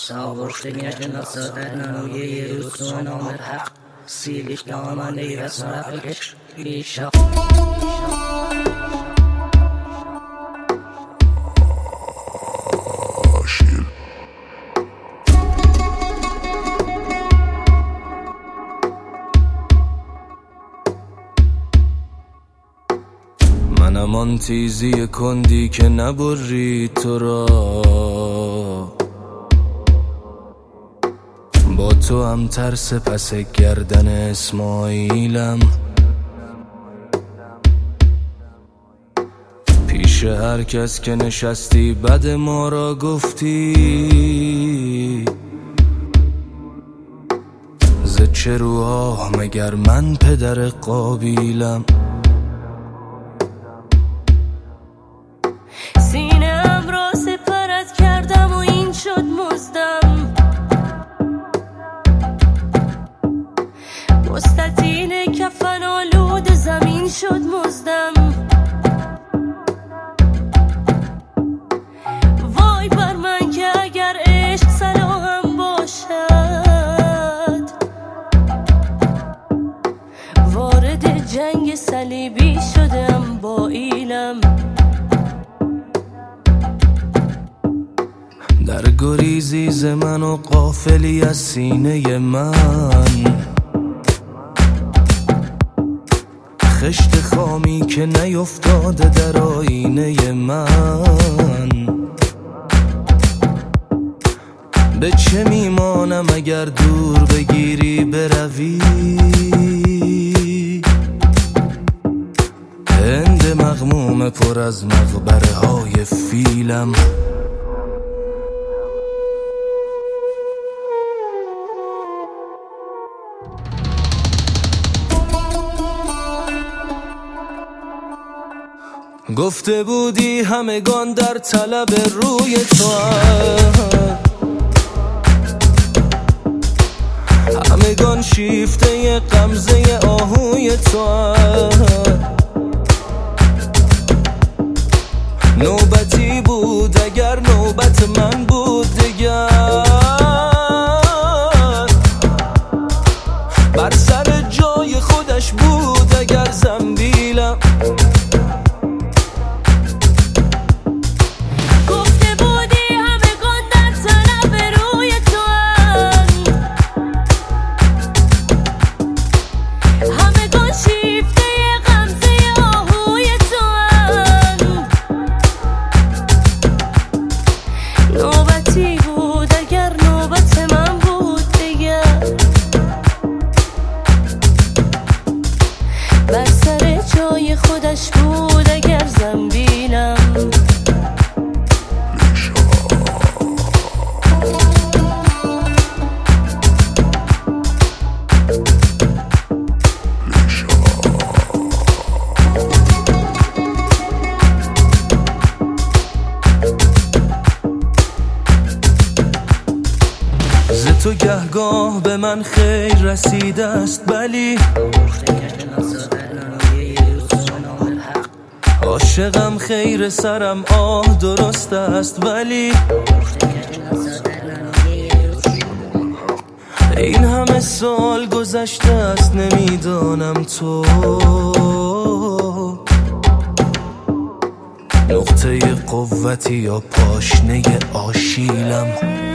Sağburçtaki nasıllarla uye rusun ömer hak silik damanı ve sarafeş işa منم آن تیزی کندی که نبری تو را با تو هم ترس پس گردن اسماعیلم پیش هر کس که نشستی بد ما را گفتی ز چه روها مگر من پدر قابیلم سینه‌ام را سپرت کردم و این شد مزدم مستطیل کفن آلود زمین شد مزدم وای بر من که اگر عشق صلاحم باشد وارد جنگ صلیبی شدم با ایلم در گریزی ز من و غافلی از سینه من خشت خامی که نیفتاده در آینه من به چه میمانم اگر دور بگیری بروی هند مغموم پر از مقبره های فیلم گفته بودی همگان در طلب روی تو همگان شیفته غمزه آهوی تو نوبتی بود اگر نوبت من بود دیگر بر سر جای خودش بود اگر زنبیلم بر سر جای خودش بود اگر زنبیلم ز تو گهگاه به من خیر رسیده است ولی عاشقم خیر سرم آه درست است ولی این همه سال گذشته است نمیدانم تو نقطه قوتی یا پاشنه آشیلم